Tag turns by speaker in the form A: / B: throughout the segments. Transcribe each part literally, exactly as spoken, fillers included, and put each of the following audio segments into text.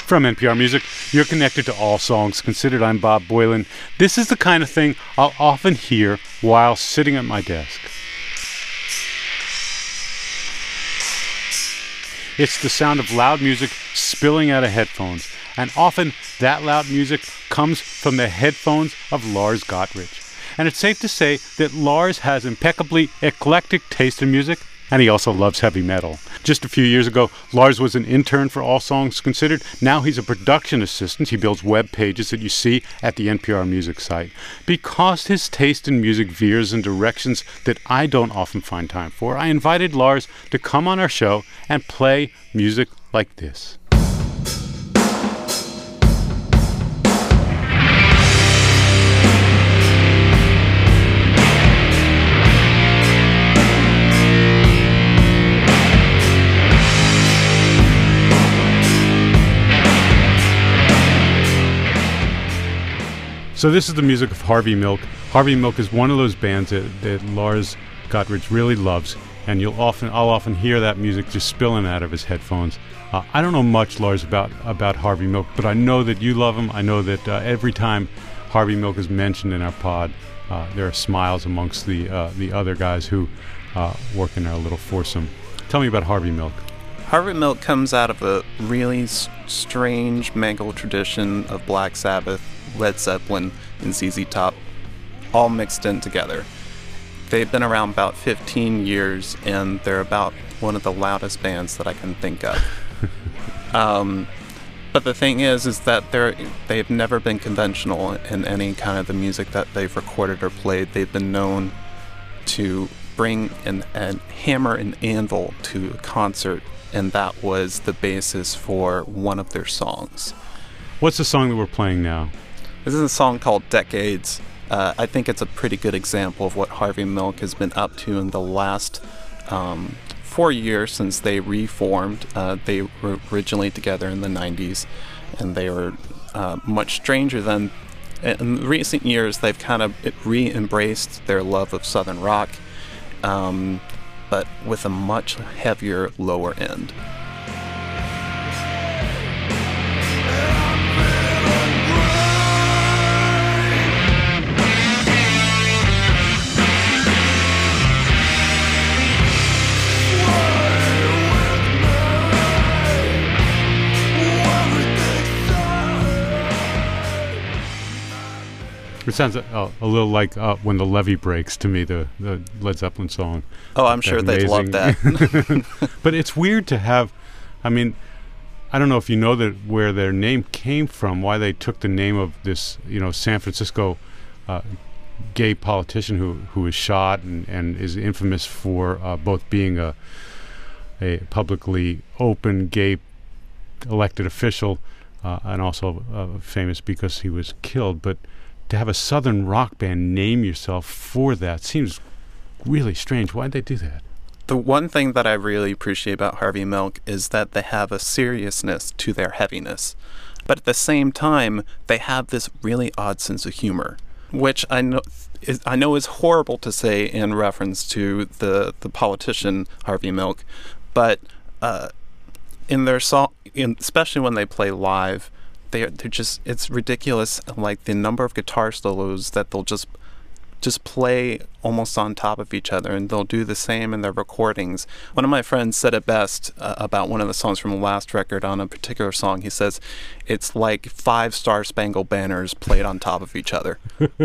A: From N P R Music, you're connected to All Songs Considered. I'm Bob Boilen. This is the kind of thing I'll often hear while sitting at my desk. It's the sound of loud music spilling out of headphones, and often that loud music comes from the headphones of Lars Gotrich. And it's safe to say that Lars has impeccably eclectic taste in music, and he also loves heavy metal. Just a few years ago, Lars was an intern for All Songs Considered. Now he's a production assistant. He builds web pages that you see at the N P R Music site. Because his taste in music veers in directions that I don't often find time for, I invited Lars to come on our show and play music like this. So this is the music of Harvey Milk. Harvey Milk is one of those bands that, that Lars Gotrich really loves, and you'll often, I'll often hear that music just spilling out of his headphones. Uh, I don't know much, Lars, about, about Harvey Milk, but I know that you love him. I know that uh, every time Harvey Milk is mentioned in our pod, uh, there are smiles amongst the uh, the other guys who uh, work in our little foursome. Tell me about Harvey Milk.
B: Harvey Milk comes out of a really s- strange mangled tradition of Black Sabbath, Led Zeppelin, and Z Z Top, all mixed in together. They've been around about fifteen years, and they're about one of the loudest bands that I can think of. um, but the thing is, is that they're they've never been conventional in any kind of the music that they've recorded or played. They've been known to bring an, an hammer and anvil to a concert, and that was the basis for one of their songs.
A: What's the song that we're playing now?
B: This is a song called Decades. Uh, I think it's a pretty good example of what Harvey Milk has been up to in the last um, four years since they reformed. Uh, they were originally together in the nineties, and they were uh, much stranger than... In recent years, they've kind of re-embraced their love of Southern rock, um, but with a much heavier lower end.
A: It sounds a, a little like uh, When the Levee Breaks to me, the, the Led Zeppelin song.
B: Oh, I'm sure they'd love that.
A: But it's weird to have, I mean, I don't know if you know that where their name came from, why they took the name of this, you know, San Francisco uh, gay politician who, who was shot and, and is infamous for uh, both being a, a publicly open gay elected official uh, and also uh, famous because he was killed. But to have a Southern rock band name yourself for that seems really strange. Why'd they do that?
B: The one thing that I really appreciate about Harvey Milk is that they have a seriousness to their heaviness. But at the same time, they have this really odd sense of humor, which I know is, I know is horrible to say in reference to the, the politician Harvey Milk. But uh, in their song, in, especially when they play live, They're, they're just, it's ridiculous, like the number of guitar solos that they'll just just play almost on top of each other, and they'll do the same in their recordings. One of my friends said it best uh, about one of the songs from the last record on a particular song. He says, it's like five Star Spangled Banners played on top of each other.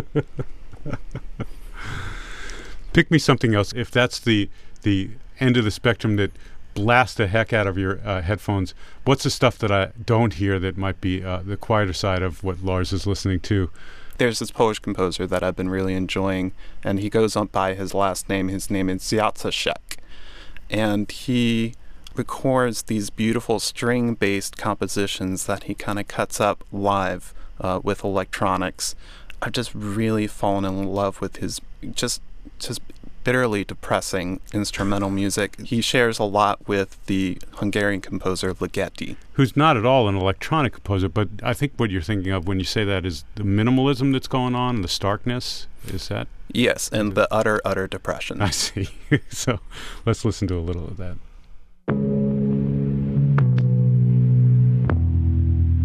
A: Pick me something else. If that's the the end of the spectrum that blast the heck out of your uh, headphones, what's the stuff that I don't hear that might be uh, the quieter side of what Lars is listening to?
B: There's this Polish composer that I've been really enjoying, and he goes on by his last name. His name is Jacek, and he records these beautiful string-based compositions that he kind of cuts up live uh, with electronics. I've just really fallen in love with his just just bitterly depressing instrumental music. He shares a lot with the Hungarian composer Ligeti,
A: who's not at all an electronic composer, but I think what you're thinking of when you say that is the minimalism that's going on and the starkness. Is that?
B: Yes, and the utter, utter depression.
A: I see. So let's listen to a little of that.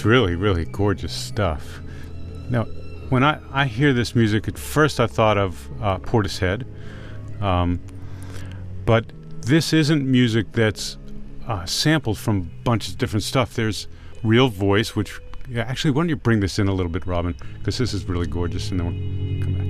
A: It's really, really gorgeous stuff. Now, when I, I hear this music, at first I thought of uh, Portishead. Um, but this isn't music that's uh, sampled from a bunch of different stuff. There's real voice, which... Yeah, actually, why don't you bring this in a little bit, Robin? Because this is really gorgeous, and then we'll come back.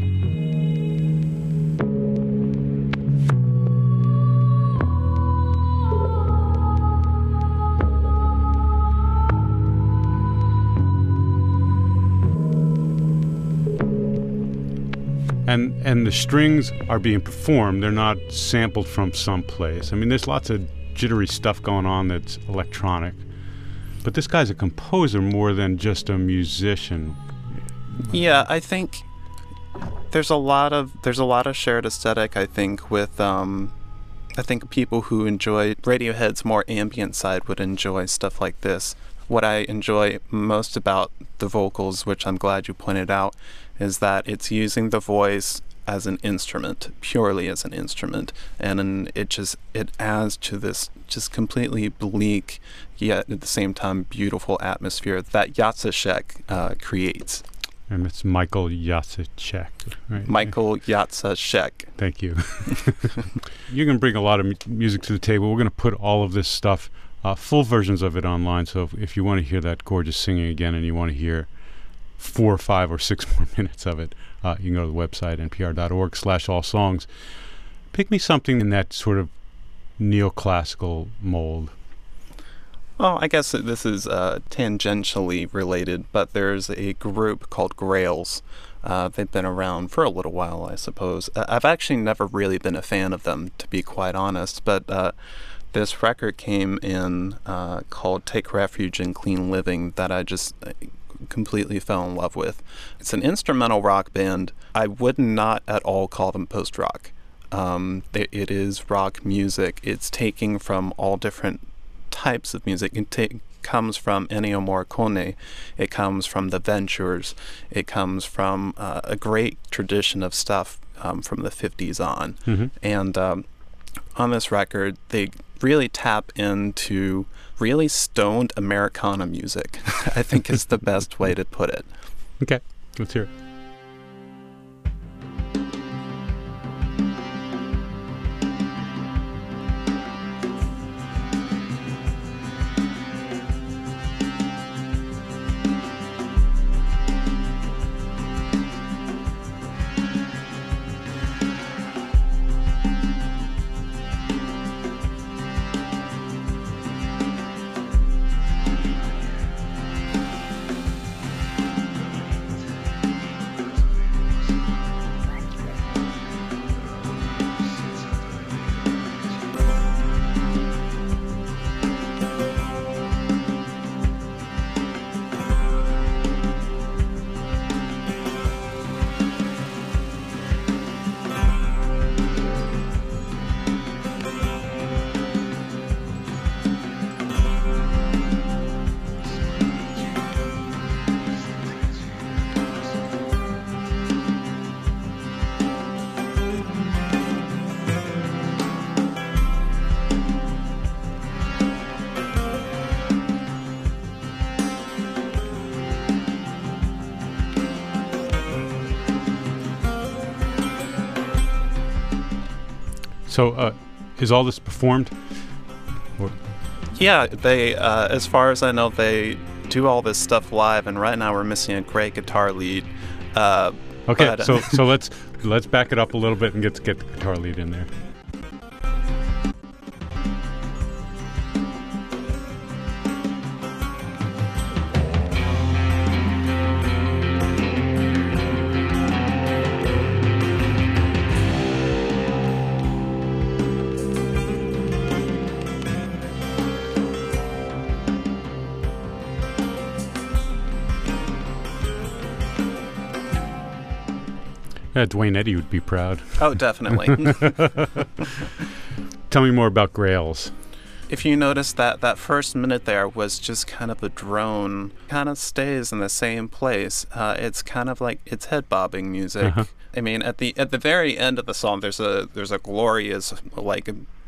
A: And and the strings are being performed. They're not sampled from someplace. I mean, there's lots of jittery stuff going on that's electronic. But this guy's a composer more than just a musician.
B: Yeah, I think there's a lot of there's a lot of shared aesthetic. I think with um, I think people who enjoy Radiohead's more ambient side would enjoy stuff like this. What I enjoy most about the vocals, which I'm glad you pointed out, is that it's using the voice as an instrument, purely as an instrument, and an, it just it adds to this just completely bleak, yet at the same time beautiful atmosphere that Jacek uh, creates.
A: And it's Michael Jacek, right?
B: Michael Jacek.
A: Thank you. You're going to bring a lot of mu- music to the table. We're going to put all of this stuff, uh, full versions of it online. So if, if you want to hear that gorgeous singing again, and you want to hear four or five or six more minutes of it, uh, you can go to the website, npr.org slash all songs. Pick me something in that sort of neoclassical mold.
B: Well, I guess that this is uh, tangentially related, but there's a group called Grails. Uh, they've been around for a little while, I suppose. Uh, I've actually never really been a fan of them, to be quite honest, but uh, this record came in uh, called Take Refuge in Clean Living that I just uh, completely fell in love with. It's an instrumental rock band. I would not at all call them post-rock. Um, it, it is rock music. It's taking from all different types of music. It ta- comes from Ennio Morricone. It comes from the Ventures. It comes from uh, a great tradition of stuff um, from the fifties on. Mm-hmm. And um, on this record, they really tap into really stoned Americana music, I think is the best way to put it.
A: Okay, let's hear it. So, uh, is all this performed? Or?
B: Yeah, they, uh, as far as I know, they do all this stuff live, and right now we're missing a great guitar lead. Uh,
A: okay,
B: but,
A: so so let's let's back it up a little bit and get get the guitar lead in there. Yeah, Dwayne Eddy would be proud.
B: Oh, definitely.
A: Tell me more about Grails.
B: If you notice that that first minute there was just kind of a drone, kind of stays in the same place. Uh, it's kind of like it's head bobbing music. Uh-huh. I mean, at the at the very end of the song, there's a there's a glorious, like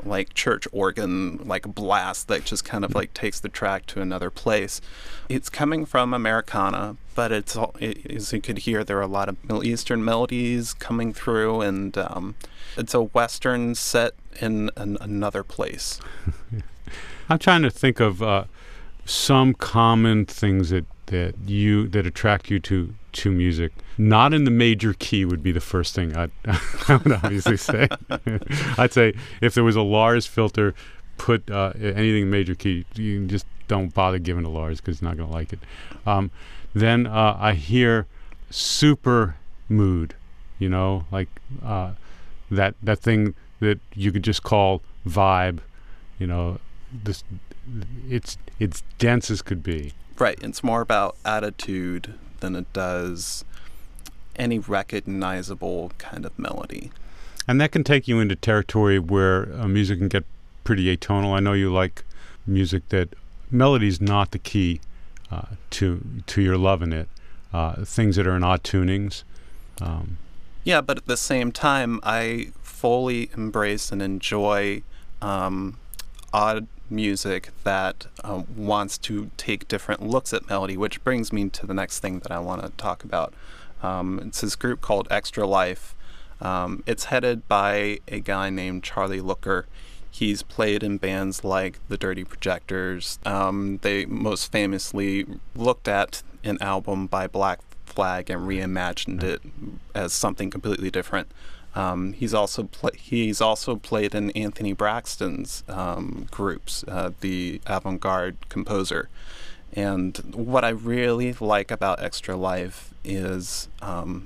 B: like church organ like blast that just kind of like takes the track to another place. It's coming from Americana, but it's all, it, as you could hear, there are a lot of Middle Eastern melodies coming through, and um, it's a Western set in an, another place.
A: I'm trying to think of uh, some common things that, that you that attract you to to music. Not in the major key would be the first thing I'd, I would obviously say. I'd say if there was a Lars filter, put uh, anything in major key, you just don't bother giving to Lars because he's not going to like it. Um, then uh, I hear super mood, you know, like uh, that that thing that you could just call vibe, you know. This, it's it's dense as could be.
B: Right. It's more about attitude than it does any recognizable kind of melody.
A: And that can take you into territory where uh, music can get pretty atonal. I know you like music that melody's not the key uh, to to your love in it. Uh, things that are in odd tunings. Um,
B: yeah, but at the same time, I fully embrace and enjoy um, odd music that um, wants to take different looks at melody, which brings me to the next thing that I want to talk about. Um, it's this group called Extra Life. Um, it's headed by a guy named Charlie Looker. He's played in bands like the Dirty Projectors. Um, they most famously looked at an album by Black Flag and reimagined it as something completely different. Um, he's also pla- he's also played in Anthony Braxton's um, groups, uh, the avant-garde composer. And what I really like about Extra Life is um,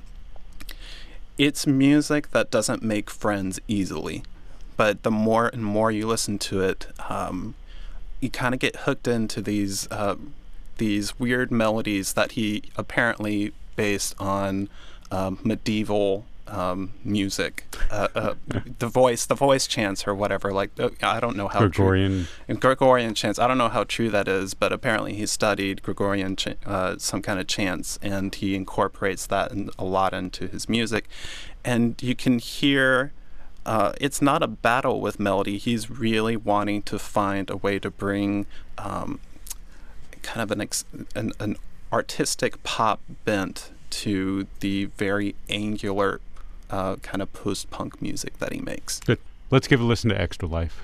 B: it's music that doesn't make friends easily. But the more and more you listen to it, um, you kind of get hooked into these uh, these weird melodies that he apparently based on um, medieval Um, music, uh, uh, the voice, the voice chants or whatever. Like uh, I don't know how
A: Gregorian
B: true, Gregorian chants. I don't know how true that is, but apparently he studied Gregorian, ch- uh, some kind of chants, and he incorporates that in, a lot into his music. And you can hear uh, it's not a battle with melody. He's really wanting to find a way to bring um, kind of an, ex- an an artistic pop bent to the very angular Uh, kind of post-punk music that he makes.
A: Good. Let's give a listen to Extra Life.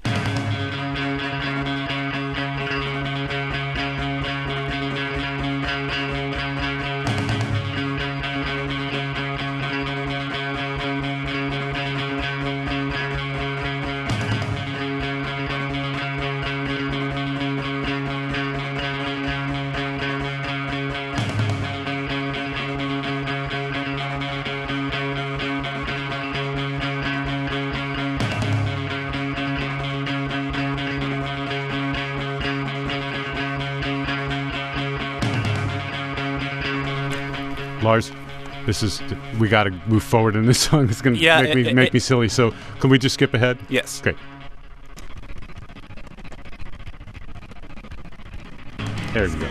A: Lars, this is we got to move forward in this song. It's going to
B: yeah,
A: make
B: it,
A: me
B: it,
A: make
B: it,
A: me silly. So can we just skip ahead?
B: Yes.
A: Great. There we go.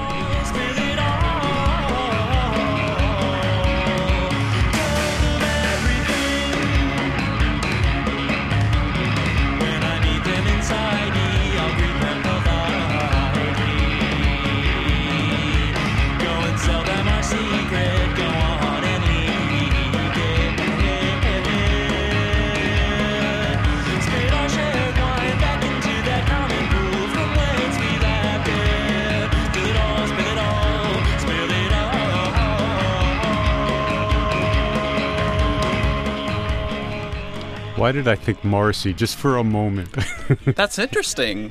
A: Why did I think Morrissey just for a moment?
B: That's interesting.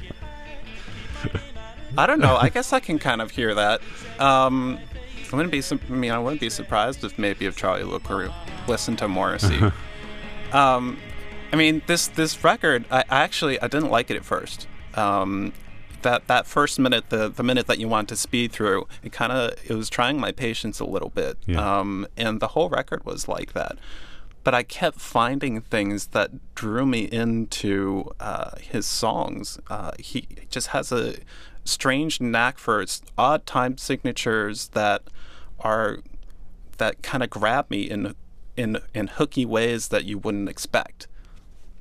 B: I don't know. I guess I can kind of hear that. Um, I wouldn't be. I mean, I wouldn't be surprised if maybe if Charlie Looker listened to Morrissey. um, I mean, this this record. I, I actually I didn't like it at first. Um, that that first minute, the the minute that you want to speed through, it kind of it was trying my patience a little bit.
A: Yeah.
B: Um, and the whole record was like that. But I kept finding things that drew me into uh, his songs. Uh, he just has a strange knack for odd time signatures that are that kind of grab me in in in hooky ways that you wouldn't expect.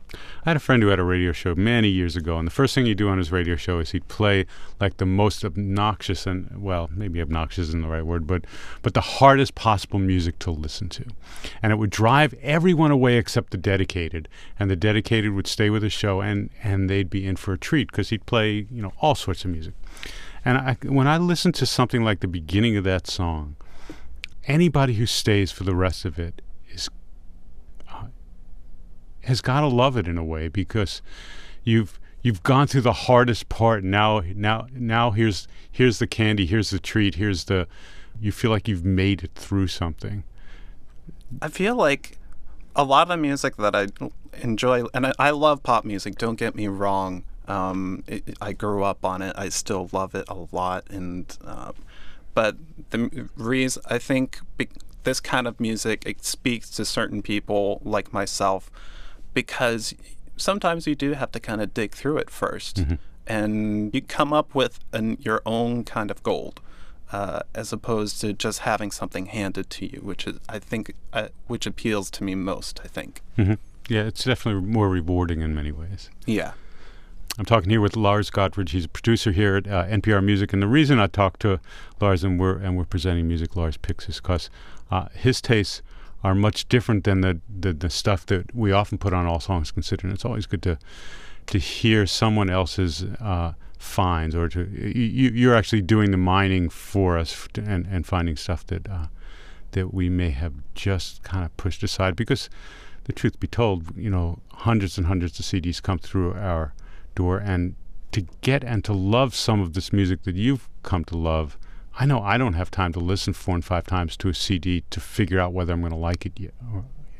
A: I had a friend who had a radio show many years ago, and the first thing he'd do on his radio show is he'd play like the most obnoxious and, well, maybe obnoxious isn't the right word, but but the hardest possible music to listen to. And it would drive everyone away except the dedicated, and the dedicated would stay with the show, and, and they'd be in for a treat because he'd play, you know, all sorts of music. And I, when I listen to something like the beginning of that song, anybody who stays for the rest of it is uh, has got to love it in a way, because you've you've gone through the hardest part. Now now now here's here's the candy, here's the treat, here's the you feel like you've made it through something.
B: I feel like a lot of the music that I enjoy, and I, I love pop music, don't get me wrong. Um, it, I grew up on it. I still love it a lot, and uh, but the reason I think be, this kind of music, it speaks to certain people like myself, because sometimes you do have to kind of dig through it first, mm-hmm. and you come up with an, your own kind of gold, uh, as opposed to just having something handed to you, which is I think uh, which appeals to me most. I think.
A: Mm-hmm. Yeah, it's definitely more rewarding in many ways.
B: Yeah.
A: I'm talking here with Lars Gotrich. He's a producer here at uh, N P R Music, and the reason I talked to Lars and we're and we're presenting music Lars picks is because uh, his tastes are much different than the, the the stuff that we often put on All Songs Considered. And it's always good to to hear someone else's uh, finds, or to you, you're actually doing the mining for us to, and and finding stuff that uh, that we may have just kind of pushed aside. Because the truth be told, you know, hundreds and hundreds of C Ds come through our door, and to get and to love some of this music that you've come to love, I know I don't have time to listen four and five times to a C D to figure out whether I'm going to like it yet. Or,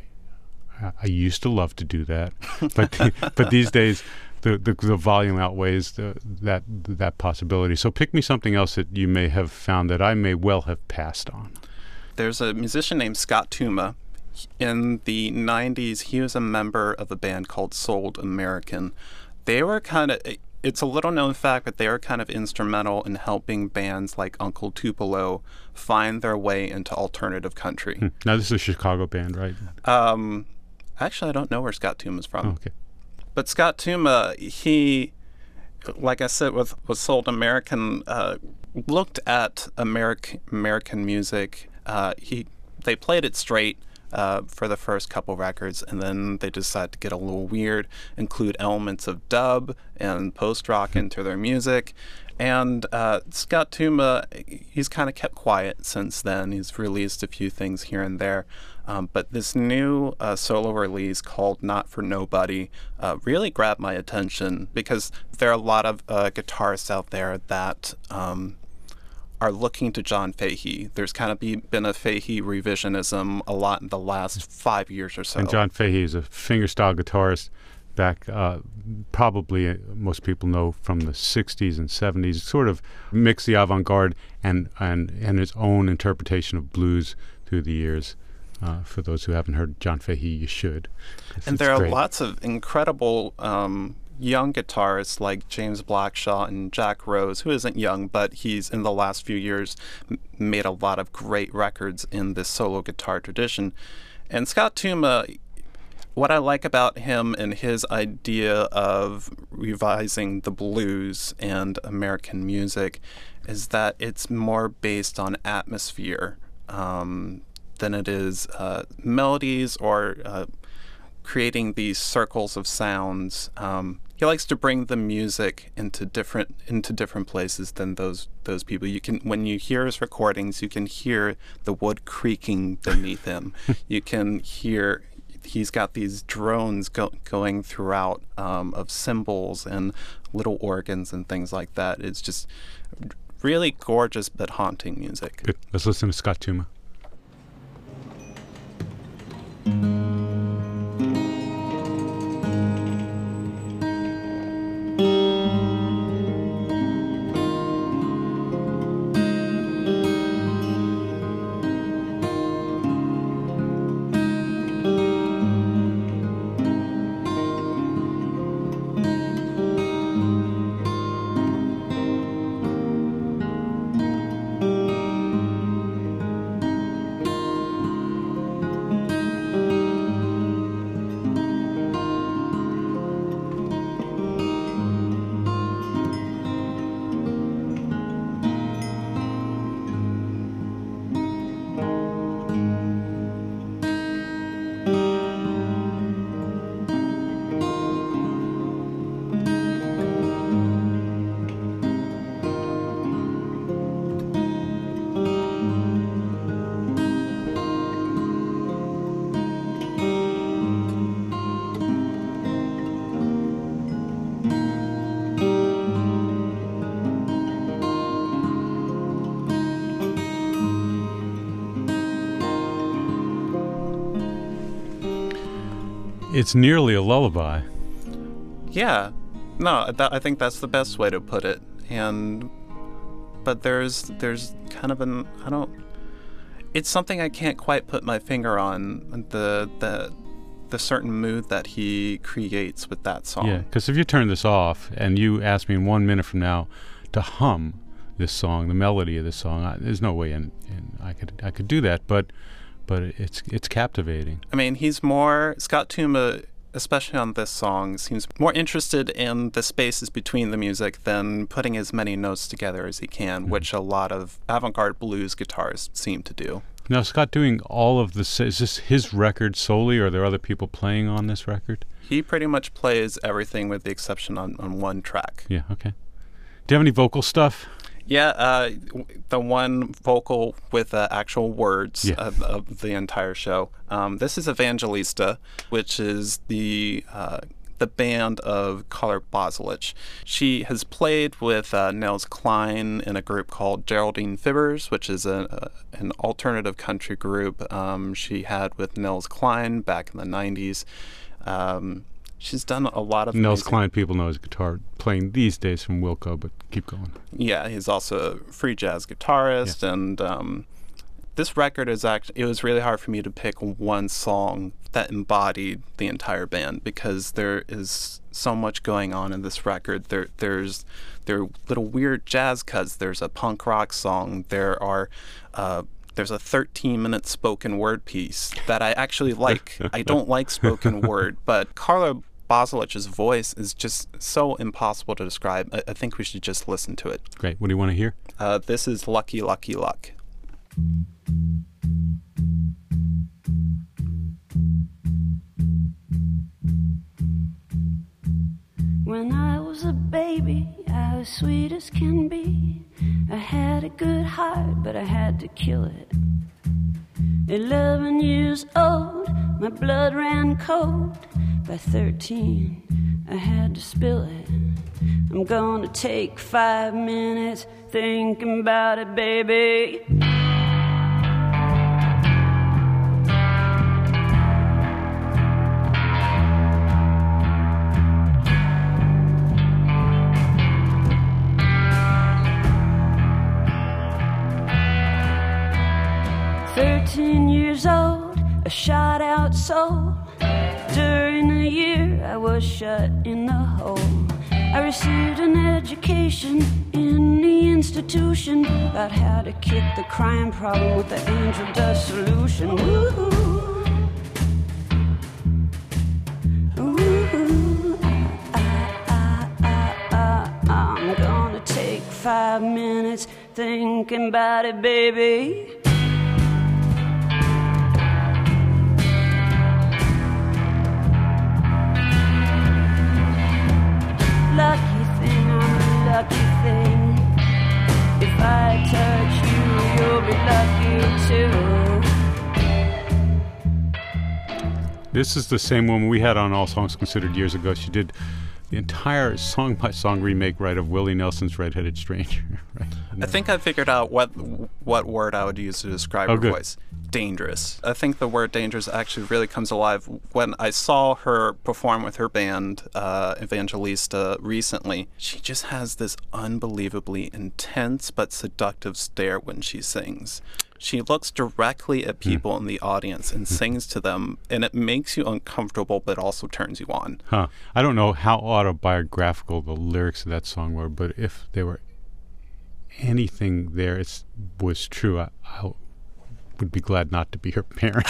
A: I used to love to do that, but but these days the, the the volume outweighs the, that that possibility. So pick me something else that you may have found that I may well have passed on.
B: There's a musician named Scott Tuma. In the nineties, he was a member of a band called Sold American. They were kind of, it's a little known fact, but they were kind of instrumental in helping bands like Uncle Tupelo find their way into alternative country.
A: Hmm. Now, this is a Chicago band, right?
B: Um, actually, I don't know where Scott Tuma's from.
A: Oh, okay.
B: But Scott Tuma, he, like I said, with, with Sold American, uh, looked at American American music. Uh, he they played it straight. Uh, for the first couple records, and then they decided to get a little weird, include elements of dub and post-rock into their music. And uh, Scott Tuma, he's kind of kept quiet since then. He's released a few things here and there. Um, but this new uh, solo release called Not For Nobody uh, really grabbed my attention, because there are a lot of uh, guitarists out there that um, are looking to John Fahey. There's kind of be, been a Fahey revisionism a lot in the last five years or so.
A: And John Fahey is a fingerstyle guitarist back, uh, probably uh, most people know from the sixties and seventies, sort of mixed the avant-garde and, and, and his own interpretation of blues through the years. Uh, for those who haven't heard John Fahey, you should. It's,
B: and
A: it's
B: there are
A: great.
B: lots of incredible um, young guitarists like James Blackshaw and Jack Rose, who isn't young, but he's in the last few years m- made a lot of great records in this solo guitar tradition. And Scott Tuma, what I like about him and his idea of revising the blues and American music is that it's more based on atmosphere um, than it is uh, melodies or uh, creating these circles of sounds. Um, he likes to bring the music into different into different places than those those people. You can, when you hear his recordings, you can hear the wood creaking beneath him. You can hear he's got these drones go, going throughout um, of cymbals and little organs and things like that. It's just really gorgeous but haunting music.
A: Good. Let's listen to Scott Tuma. it's nearly a lullaby.
B: Yeah. No, that, I think that's the best way to put it. And but there's there's kind of an I don't it's something I can't quite put my finger on, the the the certain mood that he creates with that song.
A: Yeah, because if you turn this off and you ask me in one minute from now to hum this song, the melody of this song, I, there's no way in, in I could I could do that, but but it's it's captivating.
B: I mean, he's more Scott Tuma, especially on this song, seems more interested in the spaces between the music than putting as many notes together as he can, mm-hmm. which a lot of avant-garde blues guitarists seem to do.
A: Now, Scott doing all of this, is this his record solely, or are there other people playing on this record?
B: He pretty much plays everything with the exception on, on one track.
A: Yeah, okay. Do you have any vocal stuff?
B: Yeah, uh, the one vocal with uh, actual words
A: yeah.
B: of, of the entire show. Um, this is Evangelista, which is the uh, the band of Carla Bozulich. She has played with uh, Nels Cline in a group called Geraldine Fibbers, which is a, a, an alternative country group um, she had with Nels Cline back in the nineties. Um, She's done a lot of
A: Nels
B: amazing...
A: Cline, people know his guitar playing these days from Wilco, but keep going.
B: Yeah, he's also a free jazz guitarist, yeah. and um, this record is actually, it was really hard for me to pick one song that embodied the entire band because there is so much going on in this record. There, there's there are little weird jazz cuts. There's a punk rock song. There are uh, There's a thirteen-minute spoken word piece that I actually like. I don't like spoken word, but Carla Bozulich's voice is just so impossible to describe. I, I think we should just listen to it.
A: Great. What do you want to hear?
B: Uh, this is Lucky, Lucky Luck.
C: When I was a baby, I was sweet as can be. I had a good heart, but I had to kill it. Eleven years old, my blood ran cold. By thirteen, I had to spill it. I'm gonna take five minutes thinking about it, baby. Thirteen years old, a shot out soul. During the year I was shut in the hole. I received an education in the institution about how to kick the crime problem with the angel dust solution. Ooh, ooh, I, I, I, I, I'm gonna take five minutes thinking about it, baby. Lucky thing, I'm a lucky thing. If I touch you, you'll be lucky too.
A: This is the same woman we had on All Songs Considered years ago. She did the entire song-by-song remake, right, of Willie Nelson's Red-Headed Stranger. Right?
B: I think I figured out what what word I would use to describe
A: oh,
B: her
A: good.
B: voice. Dangerous. I think the word dangerous actually really comes alive when I saw her perform with her band, uh, Evangelista, recently. She just has this unbelievably intense but seductive stare when she sings. She looks directly at people mm. in the audience and sings to them, and it makes you uncomfortable but also turns you on.
A: Huh. I don't know how autobiographical the lyrics of that song were, but if they were anything there it was true, I, I would be glad not to be her parents.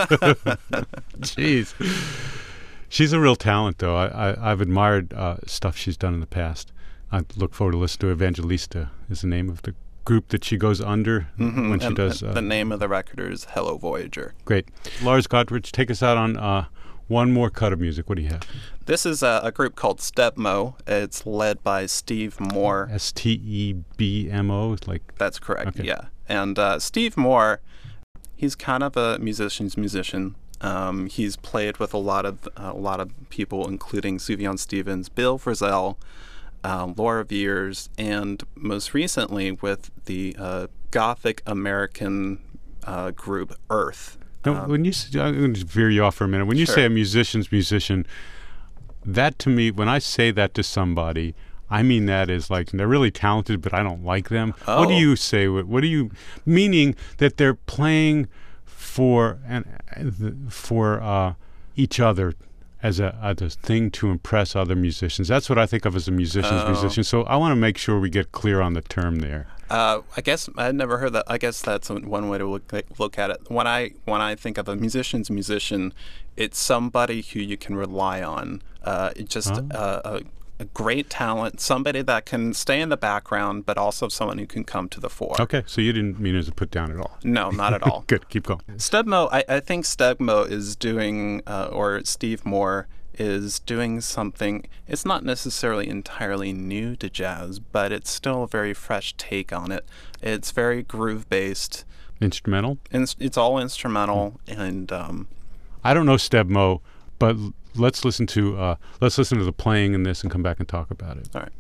A: Jeez. She's a real talent, though. I, I, I've admired uh, stuff she's done in the past. I look forward to listening to Evangelista is the name of the group that she goes under
B: mm-hmm.
A: when she
B: and
A: does.
B: The,
A: uh,
B: the name of the record is Hello Voyager.
A: Great. Lars Gottrich, take us out on uh, one more cut of music. What do you have?
B: This is a, a group called Stebmo. It's led by Steve Moore.
A: S T E B M O? Like
B: That's correct,
A: okay.
B: yeah. And uh, Steve Moore, he's kind of a musician's musician. Um, he's played with a lot of uh, a lot of people, including Sufjan Stevens, Bill Frisell, uh, Laura Viers, and most recently with the uh, Gothic American uh, group Earth.
A: Now, um, when you, I'm going to veer you off for a minute. When you
B: sure.
A: say a musician's musician, that to me, when I say that to somebody, I mean that as like they're really talented, but I don't like them.
B: Oh.
A: What do you say? What, what do you meaning that they're playing for and for uh, each other as a, as a thing to impress other musicians? That's what I think of as a musician's
B: oh.
A: musician. So I want to make sure we get clear on the term there.
B: Uh, I guess I'd never heard that. I guess that's one way to look look at it. When I when I think of a musician's musician, it's somebody who you can rely on. Uh, it just
A: oh.
B: uh, a, a great talent, somebody that can stay in the background, but also someone who can come to the fore.
A: Okay, so you didn't mean it as a put down at all.
B: No, not at all.
A: Good, keep going.
B: Stebmo, I, I think Stebmo is doing, uh, or Steve Moore is doing something. It's not necessarily entirely new to jazz, but it's still a very fresh take on it. It's very groove-based.
A: Instrumental?
B: It's, it's all instrumental, and um,
A: I don't know Stebmo, but let's listen to uh, let's listen to the playing in this and come back and talk about it.
B: All right.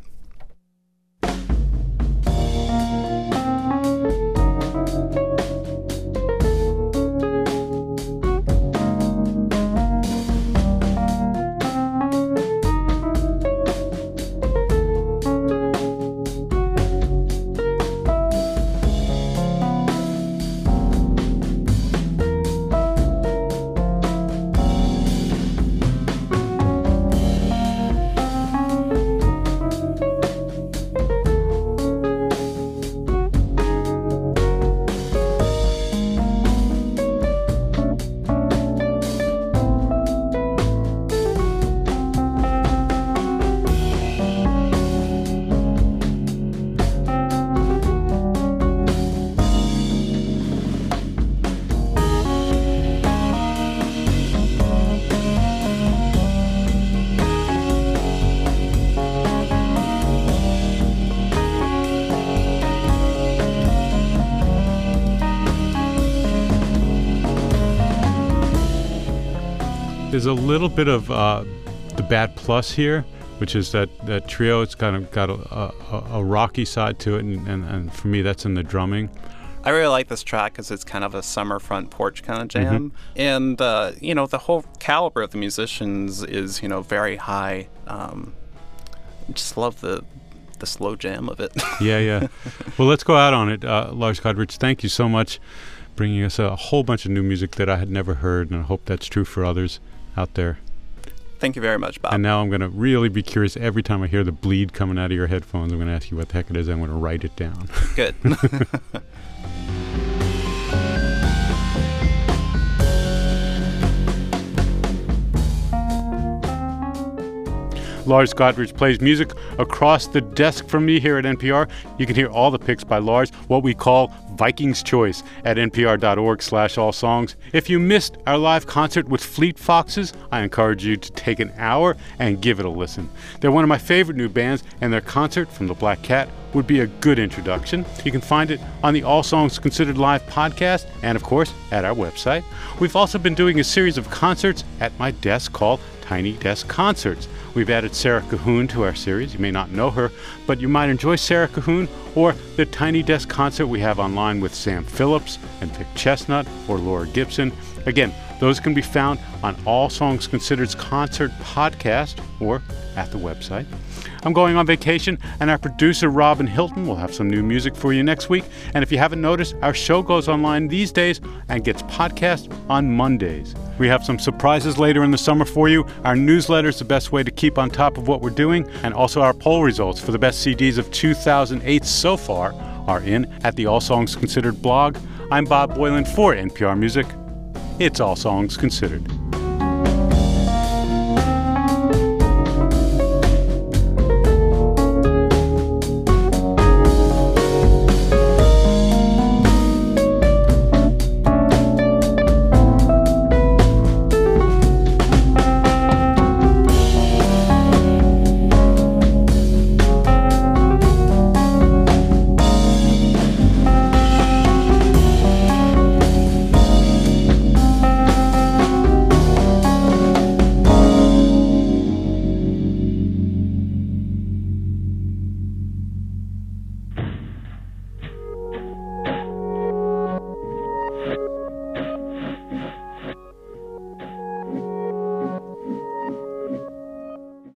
A: There's a little bit of uh, the Bat Plus here, which is that, that trio. It's kind of got a, a, a rocky side to it, and, and, and for me, that's in the drumming.
B: I really like this track because it's kind of a summer front porch kind of jam.
A: Mm-hmm.
B: And, uh, you know, the whole caliber of the musicians is, you know, very high. Um, just love the the slow jam of it.
A: Yeah, yeah. Well, let's go out on it. Uh, Lars Godrich, thank you so much, bringing us a whole bunch of new music that I had never heard, and I hope that's true for others out there.
B: Thank you very much, Bob.
A: And now I'm going to really be curious. Every time I hear the bleed coming out of your headphones, I'm going to ask you what the heck it is. I'm going to write it down.
B: Good.
A: Lars Godrich plays music across the desk from me here at N P R. You can hear all the picks by Lars, what we call Viking's Choice, at npr.org slash all songs. If you missed our live concert with Fleet Foxes, I encourage you to take an hour and give it a listen. They're one of my favorite new bands, and their concert from the Black Cat would be a good introduction. You can find it on the All Songs Considered Live podcast and, of course, at our website. We've also been doing a series of concerts at my desk called Tiny Desk Concerts. We've added Sarah Cahoon to our series. You may not know her, but you might enjoy Sarah Cahoon or the Tiny Desk concert we have online with Sam Phillips and Vic Chestnut or Laura Gibson. Again, those can be found on All Songs Considered's concert podcast or at the website. I'm going on vacation, and our producer, Robin Hilton, will have some new music for you next week. And if you haven't noticed, our show goes online these days and gets podcast on Mondays. We have some surprises later in the summer for you. Our newsletter is the best way to keep on top of what we're doing, and also our poll results for the best C Ds of two thousand eight so far are in at the All Songs Considered blog. I'm Bob Boilen for N P R Music. It's All Songs Considered.